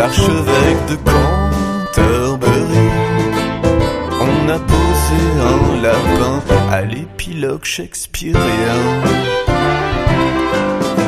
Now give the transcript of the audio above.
l'archevêque de Canterbury. On a posé un lapin à l'épilogue shakespearien.